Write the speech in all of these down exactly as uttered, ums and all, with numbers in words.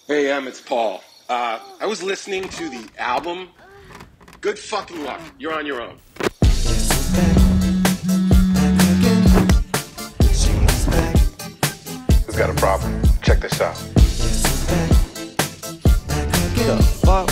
Hey, Em, it's Paul. Uh, I was listening to the album. Good fucking luck. You're on your own. Who's got a problem? Check this out. The fuck?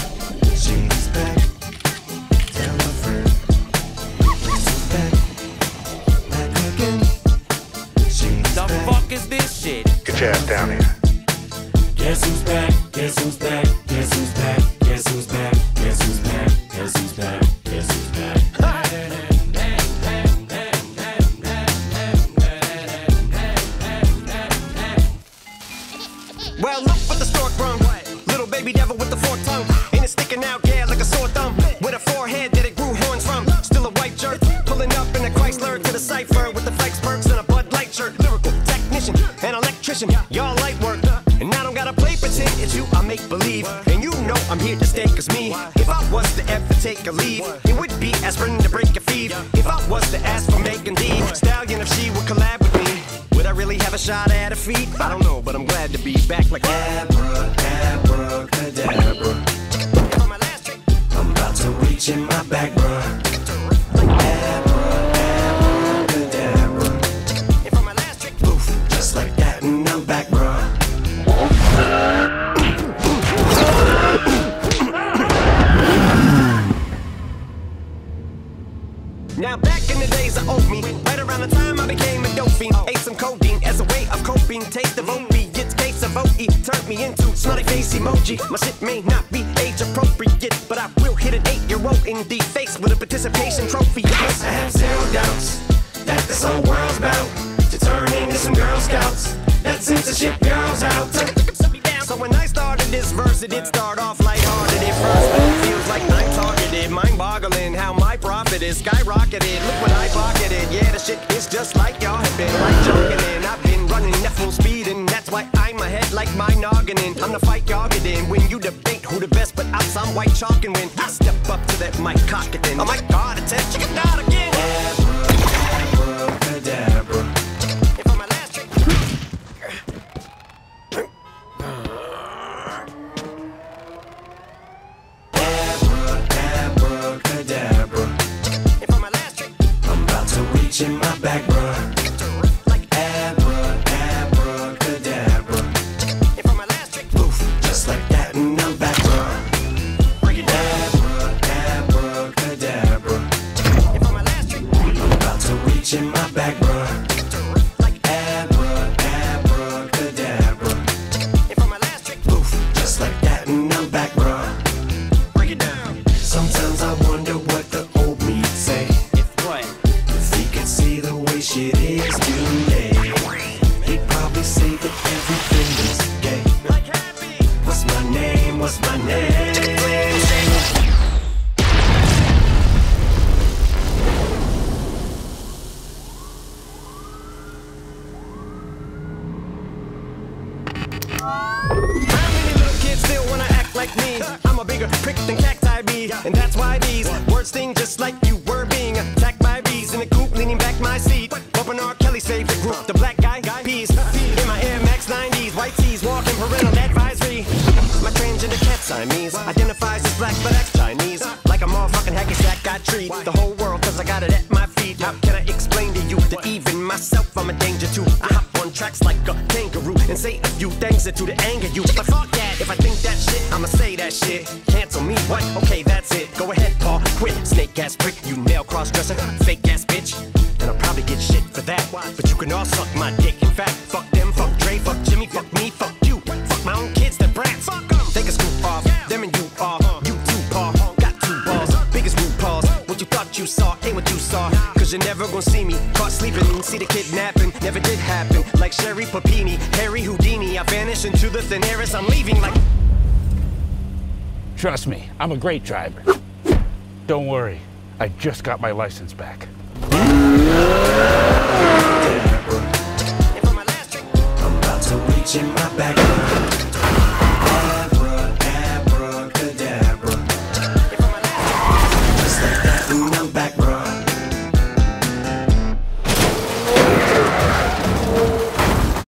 The fuck is this shit? Get your ass down here. Guess who's back? Guess who's back? Guess who's back? Guess who's back? Guess who's back? Guess who's back? Guess who's back? Well, look what the stork brung. Little baby devil with the forked tongue. And it's sticking out, yeah, like a sore thumb. With a forehead that it grew horns from. Still a white jerk. Pulling up in a Chrysler to the cipher with the flex perks and a Bud Light shirt. Lyrical technician and electrician. Y'all light work. And I don't gotta play pretend. It's you I make believe. And you know I'm here to stay, cause me, if I was to ever take a leave, it would be aspirin to break a fever. If I was to ask for Megan Thee Stallion, if she would collab with me, would I really have a shot at her feet? I don't know, but I'm glad to be back like Abra, Abra, Cadabra. On my last trick, I'm about to reach in my back, bruh. Abra, Abra, Cadabra. And for my last trick, poof, just like that, and I'm back, bruh. Now back in the days of oat meat, right around the time I became a dope fiend, ate some codeine as a way of coping. Taste of opiates, case of O E turned me into smiley face emoji. My shit may not be age appropriate, but I will hit an eight-year-old in the face with a participation trophy. Yes, I have zero doubts that this whole world's about to turn into some Girl Scouts that censorship girls out. So when I started this verse, it did start off lighthearted at first, but it feels like I'm targeted, mind-boggling how my profit is skyrocketed. Look what I pocketed, yeah, the shit is just like y'all have been like jogging in. I've been running at full speed, and that's why I'm ahead like my nogginin. I'm the fight y'all get in when you debate who the best, but I'm some white chalk, and when I step up to that mic, cock it then. Oh my God, it's a chicken out again. Abra, Cadabra. And for my last trick. Cadabra. And for my last trick, I'm about to reach in my back, bruh. Like Abra, Abra, Cadabra. And for my last trick, poof, just like that, and I'm back, bruh. Break it down. Abra, Abra, Cadabra. And for my last trick, I'm about to reach in my back, bruh. Like Abra, Abra, Cadabra. And for my last trick, poof, just like that, and I'm back, bruh. Break it down. Sometimes I wonder what the old me'd say. If what? If he could see the way shit is today, he'd probably say that everything is gay. Like happy. What's my name? What's my name? How many little kids still wanna act like me? I'm a bigger prick than cacti bee, and that's why these words sting just like you were being attacked by bees in the coop, leaning back my seat, bumping R. Kelly's favorite group, the Black Guy Peas. In my Air Max nineties, white tees, walking parental advisory. My transgender cat Siamese identifies as black but acts Chinese, like a motherfucking hacky sack. I treat the whole world cause I got it at my feet. How can I explain to you that even myself I'm a danger to? I hop on tracks like a kangaroo and say a few things that to the anger you. But fuck that, if I think that shit, I'ma say that shit. Cancel me, what? Okay, that's it. Go ahead, Paul, quit. Snake ass prick, you male cross-dresser, fake ass bitch. And I'll probably get shit for that. But you can all suck my dick. In fact, fuck them, fuck Dre, fuck Jimmy, fuck me, fuck you. Fuck my own kids, they're brats. Fuck them. They can scoop off, them and you are. You too, Paul, got two balls, biggest root paws. What you thought you saw ain't what you saw. Cause you're never gonna see me caught sleeping. See the kidnapping, never did happen. Like Sherry Papini, Harry Houdini, I vanish into the thin air as I'm leaving like... Trust me, I'm a great driver. Don't worry, I just got my license back. I'm about to reach in my back.